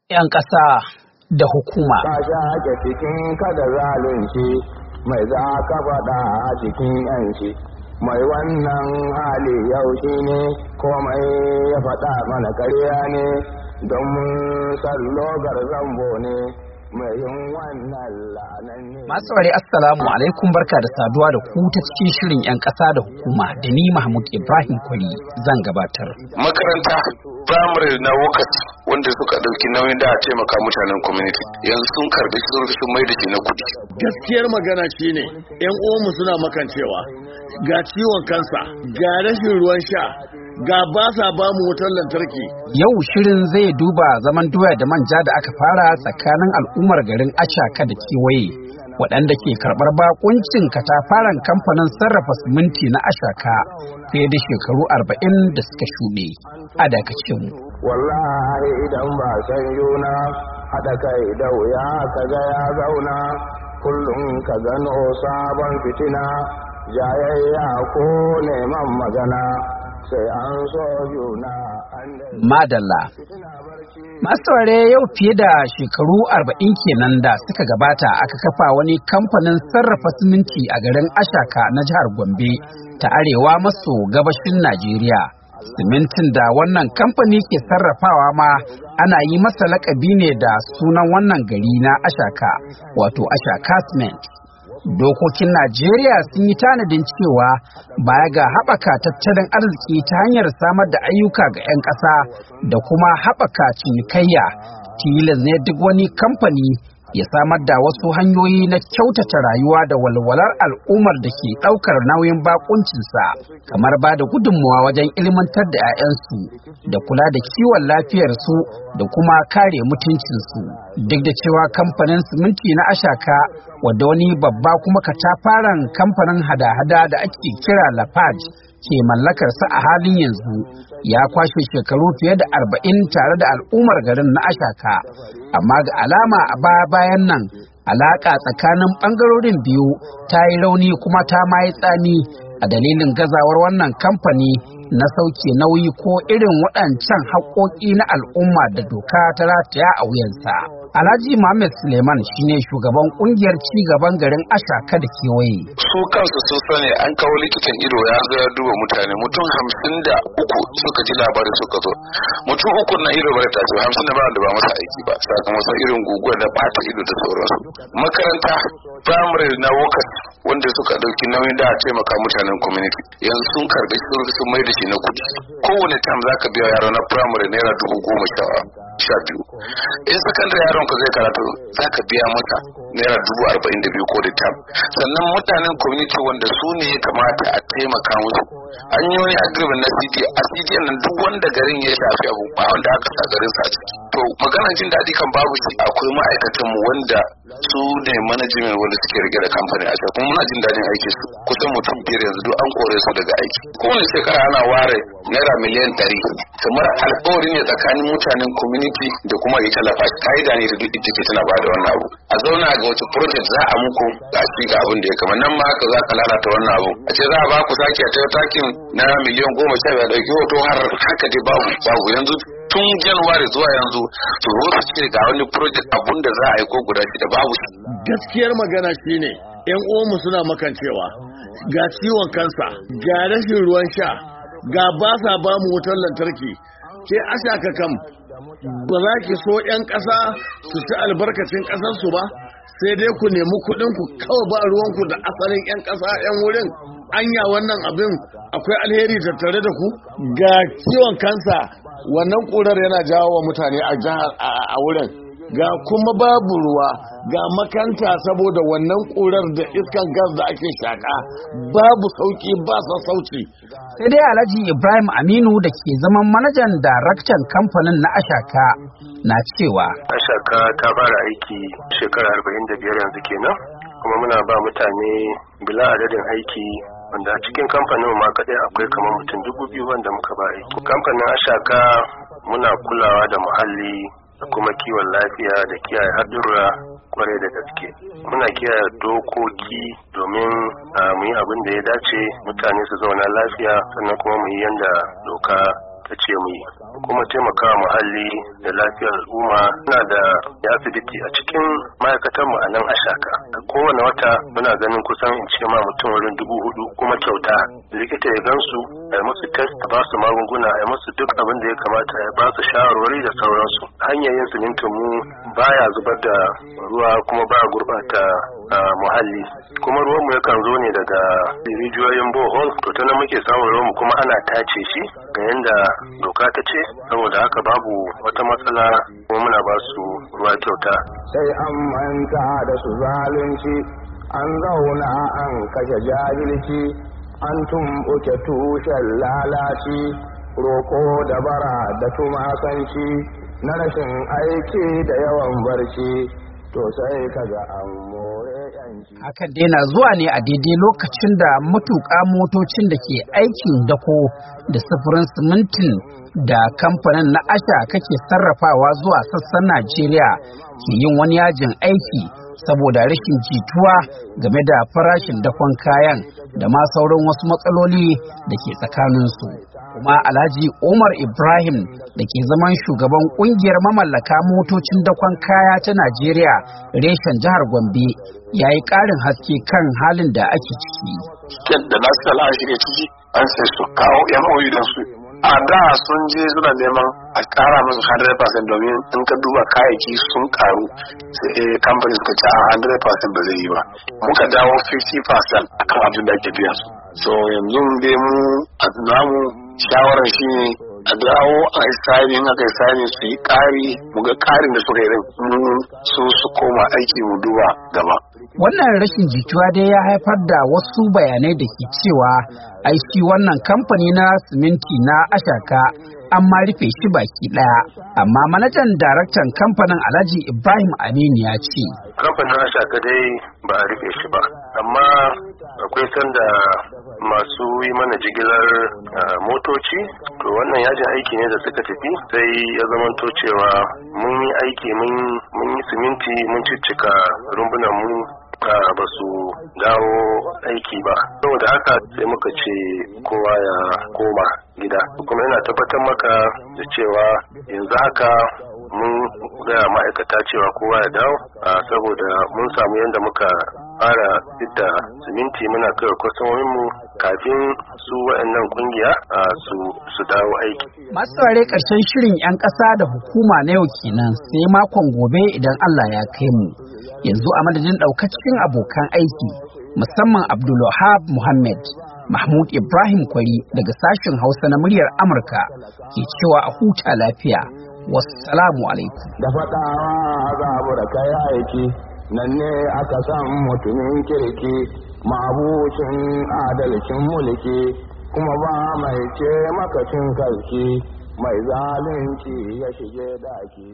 'yan ƙasa da hukuma. Ka ake cikin kada zalunci mai za ka faɗa a cikin 'yanci. Mai wannan hali yau shi ne komai ya faɗa mana karya ne don mun sallogar zambo ne. Masu ware assalamu alaikum, barka da saduwa da ku ta cikin shirin 'yan ƙasa da hukuma da ni Mahmud Ibrahim Kwari zan gabatar. Makaranta firamare na Wokat wanda suka ɗauki nauyin da a taimaka mutanen community yanzu sun karbi sun mai da shi na kudi. Gaskiyar magana shine 'yan uwanmu suna makancewa, ga ciwon kansa, ga rashin ruwan sha, ga ba sa ba mu wutar lantarki. Yau shirin zai duba zaman doya da manja da aka fara tsakanin al'ummar garin Ashaka da kewaye waɗanda ke karɓar bakuncin katafaren kamfanin sarrafa siminti na Ashaka fiye da shekaru 40 da suka shuɗe. A dakace mu. Wallahi idan ba san yuna haɗa kai da wuya ka ga ya zauna kullum ka gano sabon fitina jayayya ko neman magana. Madalla. Masu ware yau fiye da shekaru 40 kenan da suka gabata aka kafa wani kamfanin sarrafa siminti a garin Ashaka na jihar Gombe ta arewa maso gabashin Najeriya. Simintin da wannan kamfani ke sarrafawa ma ana yi masa lakabi ne da sunan wannan gari na Ashaka, wato Ashaka Cement. Dokokin Najeriya sun yi tanadin cewa baya ga haɓaka tattalin arziki ta hanyar samar da ayyuka ga 'yan ƙasa da kuma haɓaka cinikayya, tilas ne duk wani kamfani ya samar da wasu hanyoyi na kyautata rayuwa da walwalar al'ummar da ke ɗaukar nauyin bakuncinsa, kamar ba da gudunmawa wajen ilmantar da 'ya'yansu da kula da kiwon lafiyarsu da kuma kare mutuncinsu. Duk da cewa kamfanin siminti na Ashaka, wadda wani babba kuma katafaren kamfanin hada-hada da ake kira Lafarge ke mallakarsa a halin yanzu, ya kwashe shekaru fiye da 40 tare da al'ummar garin na Ashaka, amma ga alama a bayan nan alaƙa tsakanin ɓangarorin biyu ta yi rauni kuma ta ma yi tsami a dalilin gazawar wannan kamfani na sauke nauyi ko irin waɗancan haƙoƙi na al'umma da doka ta rataya a wuyansa. Alhaji Muhammad Suleiman shine shugaban kungiyar cigaban garin Ashaka da kewaye. Su kansu sun sani an kawo likitan ido ya zo ya duba mutane mutum 53 suka ji labarin suka zo. Mutum 3 na ido bare ta ce 50 da ba masa aiki ba sakamakon irin guguwar da bata ido da sauransu. Makaranta firamare na Wokat wanda suka dauki nauyin da a taimaka mutanen community yanzu sun karbi sun mai da shi na kudi. Kowane tam zaka biya yaro na firamare naira 10,012. In sakandare yaron ka zai karatu zaka biya masa naira 42,000 ko da tam. Sannan mutanen community wanda su ne ya kamata a taimaka musu an yi wani agreement na CD a CD nan duk wanda garin ya shafi abu ba wanda aka sa garin sa ciki. To maganar jin daɗi kan babu shi, akwai ma'aikatan mu wanda su ne management wanda suke rike da kamfani a can kuma muna jin daɗin aikin su kusan mutum 5 yanzu duk an kore su daga aiki. Kowane shekara ana ware naira miliyan 100 kamar alƙawari ne tsakanin mutanen community da kuma ita Lafarge. Ka'ida ne da duk ita ke tana bada wannan abu a zauna ga wata project za a muku ga shi ga abin da ya kama nan ma haka za ka lalata wannan abu a ce za a ba ku sake a takin na miliyan 15 dauki hoto har haka dai babu yanzu tun Januwari zuwa yanzu su zo su ce ga wani project abun da za a yi ko guda shi da babu. Gaskiyar magana shine 'yan uwanmu suna makancewa, ga ciwon kansa, ga rashin ruwan sha, ga ba sa ba mu wutar lantarki. Ke Ashaka kam ba za ki so 'yan ƙasa su ci albarkacin ƙasarsu ba, sai dai ku nemi kuɗin ku kawai ba ruwanku da asalin 'yan ƙasa 'yan wurin. Anya wannan abin akwai alheri tattare da ku? Ga ciwon kansa, wannan ƙurar yana jawo wa mutane a jihar a wurin, ga kuma babu ruwa, ga makanta saboda wannan ƙurar da iskan gas da ake shaƙa, babu sauƙi ba sassauci. Sai dai Alhaji Ibrahim Aminu da ke zaman manajan daraktan kamfanin na Ashaka na cewa Ashaka ta fara aiki shekara 45 yanzu kenan, kuma muna ba mutane bila adadin aiki wanda a cikin kamfanin ma kadai akwai kamar mutum 2,000 wanda muka ba aiki. Kamfanin Ashaka muna kulawa da muhalli da kuma kiwon lafiya da kiyaye haɗurra kwarai da gaske. Muna kiyaye dokoki domin mu yi abin da ya dace mutane su zauna lafiya, sannan kuma mu yi yanda doka ta ce mu yi, kuma taimakawa muhalli da lafiyar al'umma. Muna da asibiti a cikin ma'aikatanmu a nan Ashaka. Kowane wata muna ganin kusan in ce ma mutum wurin 4,000 kuma kyauta. Likita ya gansu, a yi musu test, a ba su magunguna, a yi musu duk abin da ya kamata, a ba su shawarwari da sauransu. Hanyar yin simintin mu baya zubar da ruwa kuma ba gurbata muhalli, kuma ruwan mu yakan zo ne daga rijiyoyin bohol, to ta nan muke samun ruwan mu kuma ana tace shi ga yanda doka ta ce, saboda haka babu wata matsala kuma muna ba su ruwa kyauta. Sai an manta da su zalunci, an zauna an kashe jahilci, an tumɓuke tushen lalaci, roko da bara da tumasanci, na rashin aiki da yawan barci, to sai kaga an more yanci. Hakan dai na zuwa ne a daidai lokacin da matuƙa motocin da ke aikin dako da sufurin simintin da kamfanin na Asha kake sarrafawa zuwa sassan Najeriya ke yin wani yajin aiki saboda rashin jituwa game da farashin dakon kayan da ma sauran wasu matsaloli da ke tsakaninsu. Kuma Alhaji Umar Ibrahim da ke zaman shugaban kungiyar mamallaka motocin dakon kaya ta Najeriya reshen jihar Gombe ya yi ƙarin haske kan halin da ake ciki. Da nasu shirya ciki an sai su kawo MOU da su. A da sun je suna neman a ƙara musu 100% domin in ka duba kayayyaki sun ƙaru, sai kamfani suka ce a 100% ba zai yi ba. Muka dawo 50% akan abin da ake biya su. So yanzu dai mu a namu shawarar shi ne a dawo a yi sani, in aka yi sani su yi ƙari, mu ga ƙarin da suka yi su koma aiki mu duba gaba. Wannan rashin jituwa dai ya haifar da wasu bayanai da ke cewa shi wannan kamfani na siminti na Ashaka an ma rufe shi baki daya, amma manajan daraktan kamfanin Alhaji Ibrahim Aminu ya ce kamfanin Ashaka dai ba a rufe shi ba, amma akwai sanda masu yi mana jigilar motoci, to wannan yajin aiki ne da suka tafi, sai ya zamanto cewa mun yi aiki, mun yi siminti, mun ciccika rumbunan mu ba su dawo aiki ba, saboda haka sai muka ce kowa ya koma gida. Kuma yana tabbatar maka da cewa yanzu haka mun gaya ma'aikata cewa kowa ya dawo, saboda mun samu yadda muka fara fidda siminti muna kai kwastomomin mu kafin su waɗannan kungiya su dawo aiki. Masu saurare ƙarshen shirin 'yan ƙasa da hukuma na yau kenan, sai makon gobe idan Allah ya kai mu. Yanzu a madadin ɗaukacin abokan aiki, musamman Abdulwahab Muhammad, Mahmud Ibrahim Kwari daga sashen Hausa na muryar Amurka ke cewa a huta lafiya. Wassalamu alaikum. Da faɗawa za da kai aiki, nan ne aka san mutumin kirki, mabucin adalcin mulki, kuma ba mai ce makacin kalki, mai zalunci ya shige daki.